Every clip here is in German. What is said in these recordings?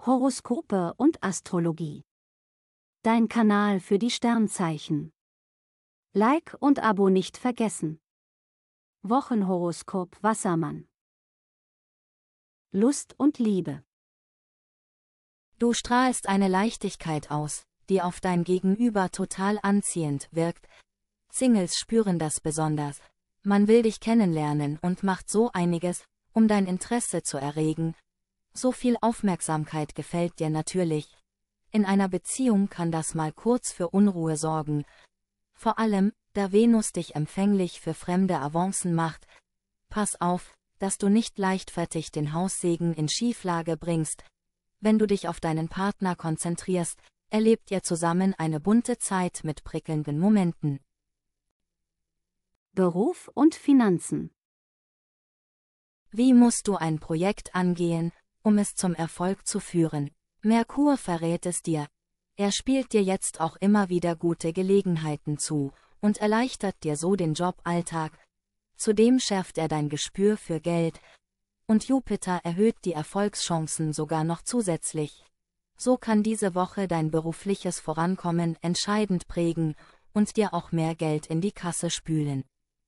Horoskope und Astrologie. Dein Kanal für die Sternzeichen. Like und Abo nicht vergessen. Wochenhoroskop Wassermann. Lust und Liebe. Du strahlst eine Leichtigkeit aus, die auf dein Gegenüber total anziehend wirkt. Singles spüren das besonders. Man will dich kennenlernen und macht so einiges, um dein Interesse zu erregen. So viel Aufmerksamkeit gefällt dir natürlich. In einer Beziehung kann das mal kurz für Unruhe sorgen. Vor allem, da Venus dich empfänglich für fremde Avancen macht. Pass auf, dass du nicht leichtfertig den Haussegen in Schieflage bringst. Wenn du dich auf deinen Partner konzentrierst, erlebt ihr zusammen eine bunte Zeit mit prickelnden Momenten. Beruf und Finanzen. Wie musst du ein Projekt angehen, um es zum Erfolg zu führen? Merkur verrät es dir. Er spielt dir jetzt auch immer wieder gute Gelegenheiten zu und erleichtert dir so den Joballtag. Zudem schärft er dein Gespür für Geld. Und Jupiter erhöht die Erfolgschancen sogar noch zusätzlich. So kann diese Woche dein berufliches Vorankommen entscheidend prägen und dir auch mehr Geld in die Kasse spülen.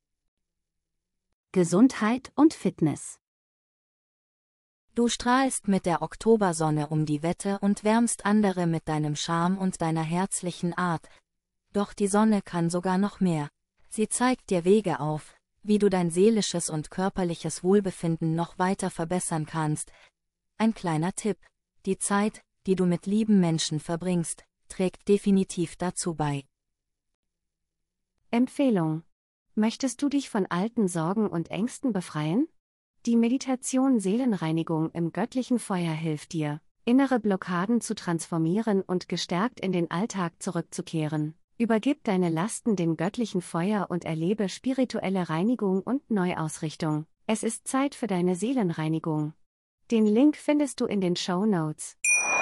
Gesundheit und Fitness. Du strahlst mit der Oktobersonne um die Wette und wärmst andere mit deinem Charme und deiner herzlichen Art. Doch die Sonne kann sogar noch mehr. Sie zeigt dir Wege auf, wie du dein seelisches und körperliches Wohlbefinden noch weiter verbessern kannst. Ein kleiner Tipp: Die Zeit, die du mit lieben Menschen verbringst, trägt definitiv dazu bei. Empfehlung: Möchtest du dich von alten Sorgen und Ängsten befreien? Die Meditation Seelenreinigung im göttlichen Feuer hilft dir, innere Blockaden zu transformieren und gestärkt in den Alltag zurückzukehren. Übergib deine Lasten dem göttlichen Feuer und erlebe spirituelle Reinigung und Neuausrichtung. Es ist Zeit für deine Seelenreinigung. Den Link findest du in den Shownotes.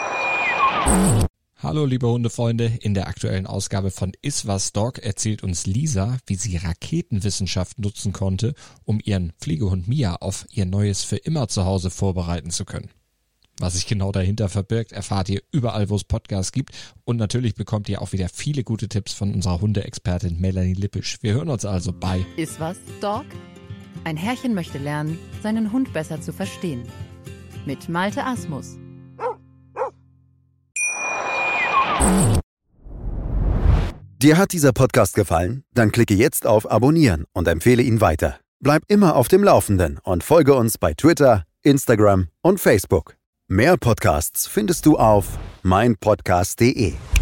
Hallo liebe Hundefreunde, in der aktuellen Ausgabe von Iswas Dog erzählt uns Lisa, wie sie Raketenwissenschaft nutzen konnte, um ihren Pflegehund Mia auf ihr neues für immer Zuhause vorbereiten zu können. Was sich genau dahinter verbirgt, erfahrt ihr überall, wo es Podcasts gibt, und natürlich bekommt ihr auch wieder viele gute Tipps von unserer Hundeexpertin Melanie Lippisch. Wir hören uns also bei Iswas Dog? Ein Herrchen möchte lernen, seinen Hund besser zu verstehen. Mit Malte Asmus. Dir hat dieser Podcast gefallen? Dann klicke jetzt auf Abonnieren und empfehle ihn weiter. Bleib immer auf dem Laufenden und folge uns bei Twitter, Instagram und Facebook. Mehr Podcasts findest du auf meinpodcast.de.